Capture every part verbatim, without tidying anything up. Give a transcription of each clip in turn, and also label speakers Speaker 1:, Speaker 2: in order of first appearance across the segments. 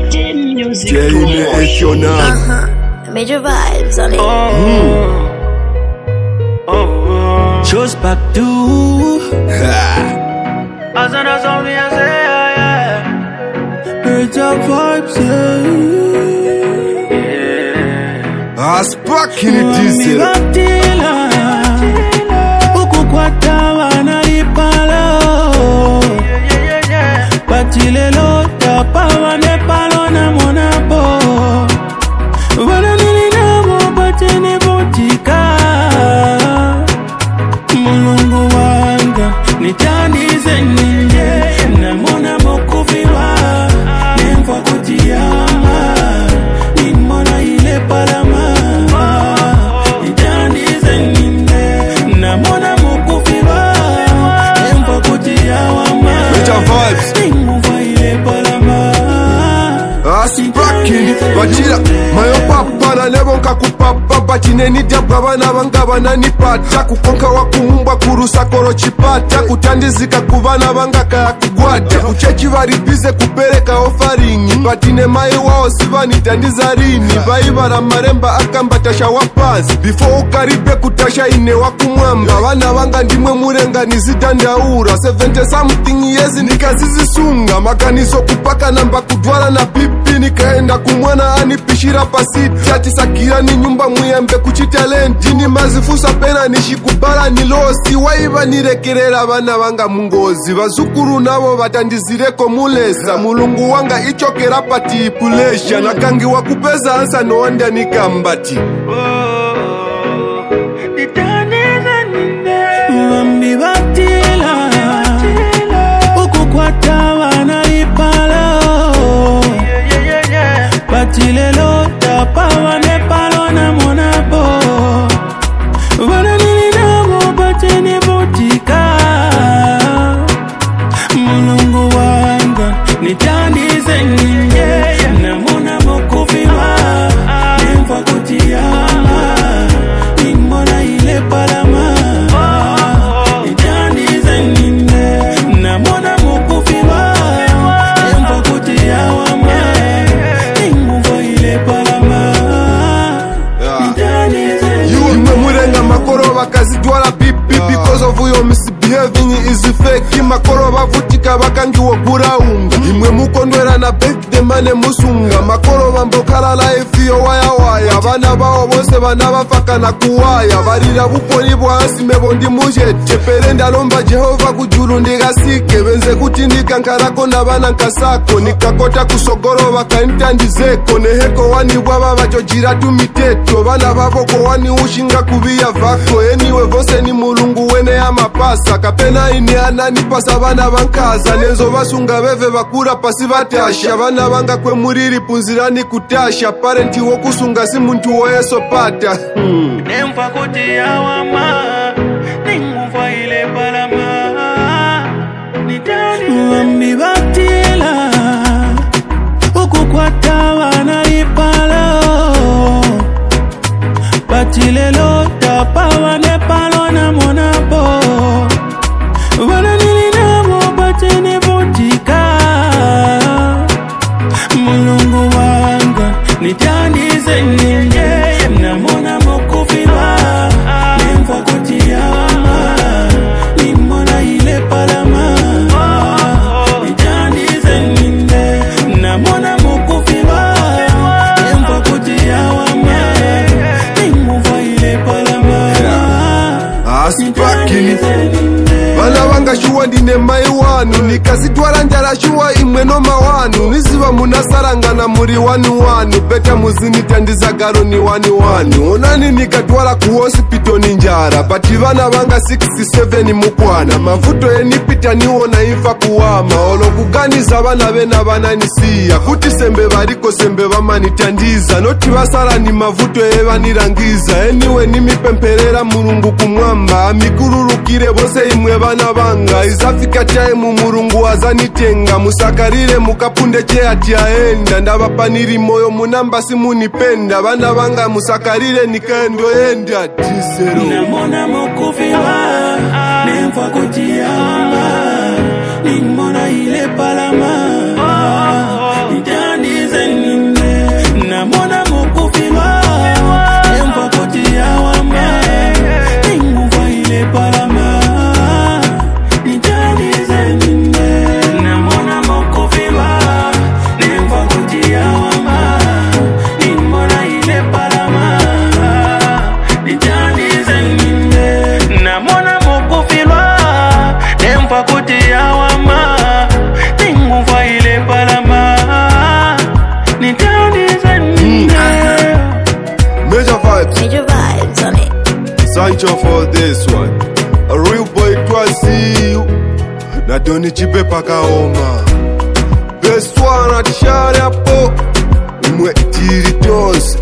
Speaker 1: Uh-huh. Major vibes on it.
Speaker 2: Oh. Oh. Chose back to as an as only as yeah. It's a vibes, yeah.
Speaker 3: Ah, spark in the diesel.
Speaker 2: Uku kwa tawa na lipalo. Batile lo tapawa ne palo na monapo. Wana nili na mo batene botika. Mulungu wanga nitanize ninje na mona mokufiwa. Nemfa kutiyama nimona ile palama. Nitanize ninje na mona mokufiwa. Nemfa kutiyama.
Speaker 3: Major vibes. Bachira, mayo papa na lebo nka kupapa Bachine ni diabwa bana banga bana nipata Kukonka wakumumba kurusa koro chipata Kutandizika kubana banga kaya kugwata Kuchechi varibize kupereka ofaringi Batine mayo wao sivani tandizarini Vaibara maremba akambatasha wapazi Before ukaribe kutasha ine wakumwamba Bana banga ndimwe murenga nizidandaura seventy something years nikazizisunga Makanizo kupaka namba kudwala na pipi Nikaenda kumwana anipishira pasiti Atisakira ni nyumba muyembe kuchitalenti Ni mazifusa pena nishikubala nilosi Waiva nirekerera bana banga mungozi Bazukuru nabo batandizireko mulesa Mulungu wanga ichokera pati ipulesha Nakangi wakupeza ansa no wanda nikambati
Speaker 2: Wambi batila Uku kwa tawa na lipalo Batile lo tapawa ne palo na monapo. Wana nili na mo batene botika. Mulungu wanga nitanize ninje na mona mokufiwa. Nemfa kutiyama nimona ile palama. Nitanize ninje na mona mokufiwa. Nemfa kutiyama
Speaker 3: Makoro bakazidwala bipi because of your misbehaving is fake Makoro bavutika bakangi wogura unga Imwe mukondwera na birthday mane musunga Makoro bambokala life yo waya waya Bana bawo bose bana bafaka na kuwaya Barira buponi bwansi mebo ndi mujete Perenda lomba Jehova kujulu ndigasike Benze kutindika nkarako na bana nkasako Nikakota kusogoro bakantandizeko Neheko wani bwaba bajojira tumiteto Bana baboko wani ushinga kubia vako Anyway vose ni mulungu wene ya mapasa Kapena ini ananipasa bana bankaza Nenzo basunga beve bakura pasi batasha Bana banga kwe muriri punzirani kutasha Parenti wokusunga si muntu woyeso pata hmm.
Speaker 2: Nemfa kuti ya wama Ningufa ile palama Nitani Wambi batila Uku kwa tawa na lipalo Batile lo tapawa ne palo na monapo. Wana nili na mo batene botika. Mulungu wanga nitanize ninje na mona mokufiwa. Nemfa kutiyama nimona ile palama. Nitanize ninje na mona mokufiwa. Nemfa kutiyama
Speaker 3: Aspakini Bana wanga shuwa ndine mai wanu Nikazitwara njara shuwa imwe no mawanu Niziva munasaranga na muri wanu wanu Beta muzini tandiza garo ni wanu wanu Onani nikatwara ku hospital ni njara Bati bana wanga sixty-seven mukwana Mavuto enipita niwona infa kuwama Olo kuganiza bana bena bana nisiya Kuti sembe bariko sembe bama nitandiza Noti basara ni mavuto eva nirangiza Anyway nimipemperera murungu kumwamba Amikururukire bose imwe bana banga Izafika time murungu azanitenga Musakarire mukapunde che ati aenda Ndabapaniri moyo munamba simunipenda Bana banga musakarire nikaendo enda Tisero
Speaker 2: Namona mokufiwa Nemfa kutiyama Nimona ile palama Nitanize
Speaker 3: Sancho for this one. A real boy Twasi you. Na Doni Chipe Pakaoma. Best one at Sharapo. Mwe Tiritos.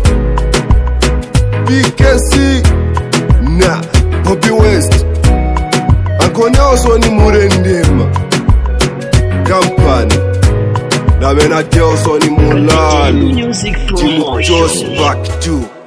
Speaker 3: B K C. Na Bobby West. Akonyoso ni Murendema. Kampani. Na Benatioso ni Mulano.
Speaker 1: Music
Speaker 3: Timu Jos back to